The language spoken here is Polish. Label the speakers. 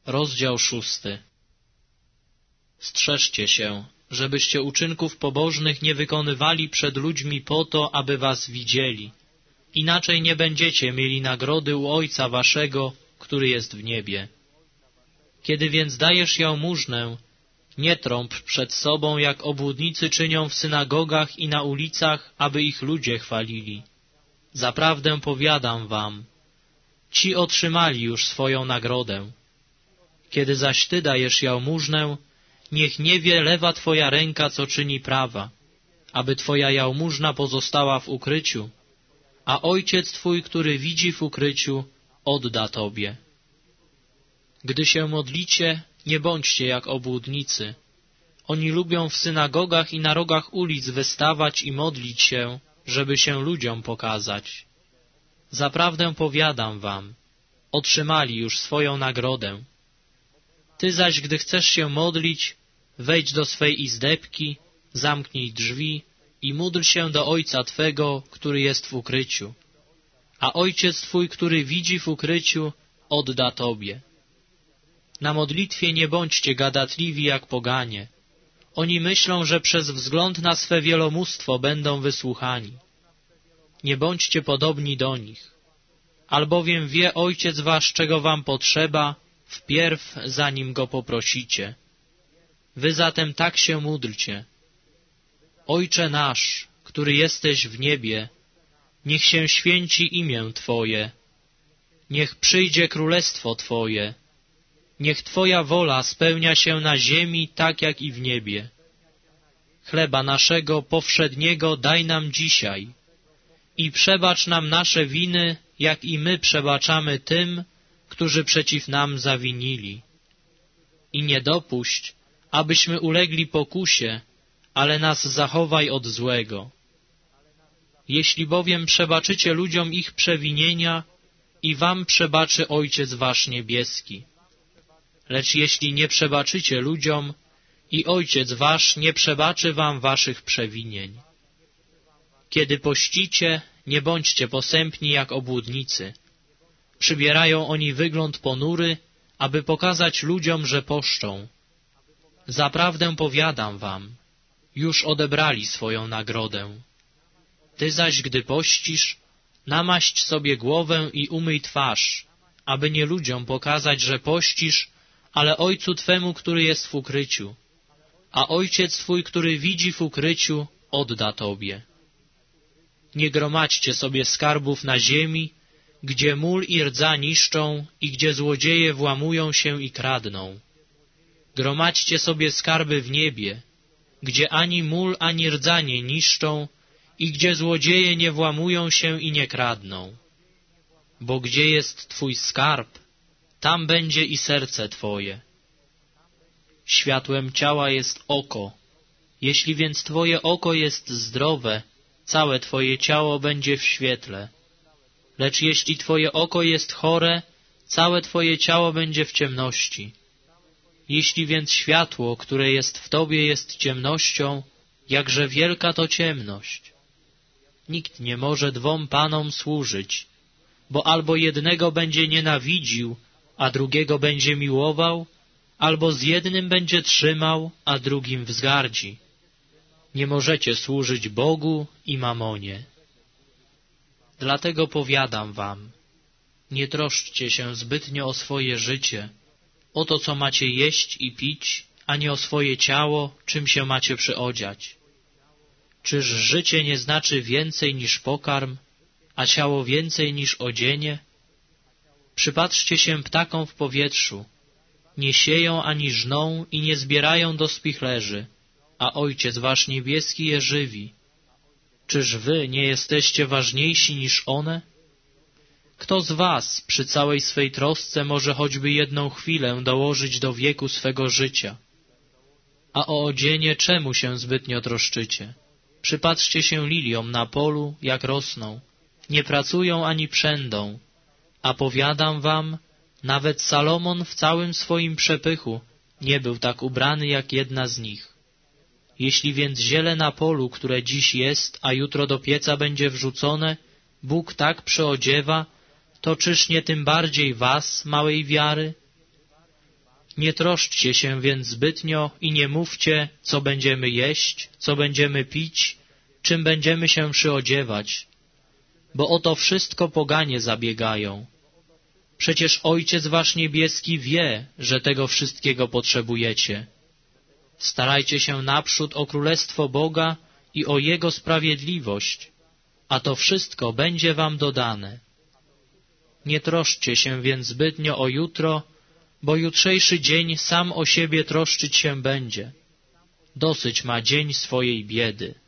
Speaker 1: Rozdział 6. Strzeżcie się, żebyście uczynków pobożnych nie wykonywali przed ludźmi po to, aby was widzieli. Inaczej nie będziecie mieli nagrody u Ojca waszego, który jest w niebie. Kiedy więc dajesz jałmużnę, nie trąb przed sobą, jak obłudnicy czynią w synagogach i na ulicach, aby ich ludzie chwalili. Zaprawdę powiadam wam, ci otrzymali już swoją nagrodę. Kiedy zaś ty dajesz jałmużnę, niech nie wie lewa twoja ręka, co czyni prawa, aby twoja jałmużna pozostała w ukryciu, a Ojciec twój, który widzi w ukryciu, odda tobie. Gdy się modlicie, nie bądźcie jak obłudnicy. Oni lubią w synagogach i na rogach ulic wystawać i modlić się, żeby się ludziom pokazać. Zaprawdę powiadam wam, otrzymali już swoją nagrodę. Ty zaś, gdy chcesz się modlić, wejdź do swej izdebki, zamknij drzwi i módl się do Ojca Twego, który jest w ukryciu. A Ojciec Twój, który widzi w ukryciu, odda Tobie. Na modlitwie nie bądźcie gadatliwi jak poganie. Oni myślą, że przez wzgląd na swe wielomóstwo będą wysłuchani. Nie bądźcie podobni do nich. Albowiem wie Ojciec wasz, czego wam potrzeba, wpierw zanim Go poprosicie. Wy zatem tak się módlcie. Ojcze nasz, który jesteś w niebie, niech się święci imię Twoje. Niech przyjdzie królestwo Twoje. Niech Twoja wola spełnia się na ziemi, tak jak i w niebie. Chleba naszego powszedniego daj nam dzisiaj i przebacz nam nasze winy, jak i my przebaczamy tym, którzy przeciw nam zawinili. I nie dopuść, abyśmy ulegli pokusie, ale nas zachowaj od złego. Jeśli bowiem przebaczycie ludziom ich przewinienia, i wam przebaczy Ojciec wasz niebieski. Lecz jeśli nie przebaczycie ludziom, i Ojciec wasz nie przebaczy wam waszych przewinień. Kiedy pościcie, nie bądźcie posępni jak obłudnicy. Przybierają oni wygląd ponury, aby pokazać ludziom, że poszczą. Zaprawdę powiadam wam, już odebrali swoją nagrodę. Ty zaś, gdy pościsz, namaść sobie głowę i umyj twarz, aby nie ludziom pokazać, że pościsz, ale Ojcu Twemu, który jest w ukryciu. A Ojciec Twój, który widzi w ukryciu, odda Tobie. Nie gromadźcie sobie skarbów na ziemi, gdzie mól i rdza niszczą i gdzie złodzieje włamują się i kradną. Gromadźcie sobie skarby w niebie, gdzie ani mól, ani rdza nie niszczą i gdzie złodzieje nie włamują się i nie kradną. Bo gdzie jest Twój skarb, tam będzie i serce Twoje. Światłem ciała jest oko. Jeśli więc Twoje oko jest zdrowe, całe Twoje ciało będzie w świetle. Lecz jeśli Twoje oko jest chore, całe Twoje ciało będzie w ciemności. Jeśli więc światło, które jest w Tobie, jest ciemnością, jakże wielka to ciemność. Nikt nie może dwom panom służyć, bo albo jednego będzie nienawidził, a drugiego będzie miłował, albo z jednym będzie trzymał, a drugim wzgardzi. Nie możecie służyć Bogu i mamonie. Dlatego powiadam wam, nie troszczcie się zbytnio o swoje życie, o to, co macie jeść i pić, ani o swoje ciało, czym się macie przyodziać. Czyż życie nie znaczy więcej niż pokarm, a ciało więcej niż odzienie? Przypatrzcie się ptakom w powietrzu. Nie sieją ani żną i nie zbierają do spichlerzy, a Ojciec wasz niebieski je żywi. Czyż wy nie jesteście ważniejsi niż one? Kto z was przy całej swej trosce może choćby jedną chwilę dołożyć do wieku swego życia? A o odzienie czemu się zbytnio troszczycie? Przypatrzcie się liliom na polu, jak rosną. Nie pracują ani przędą. A powiadam wam, nawet Salomon w całym swoim przepychu nie był tak ubrany jak jedna z nich. Jeśli więc ziele na polu, które dziś jest, a jutro do pieca będzie wrzucone, Bóg tak przyodziewa, to czyż nie tym bardziej was, małej wiary? Nie troszczcie się więc zbytnio i nie mówcie, co będziemy jeść, co będziemy pić, czym będziemy się przyodziewać, bo o to wszystko poganie zabiegają. Przecież Ojciec wasz niebieski wie, że tego wszystkiego potrzebujecie. Starajcie się naprzód o Królestwo Boga i o Jego sprawiedliwość, a to wszystko będzie wam dodane. Nie troszczcie się więc zbytnio o jutro, bo jutrzejszy dzień sam o siebie troszczyć się będzie. Dosyć ma dzień swojej biedy.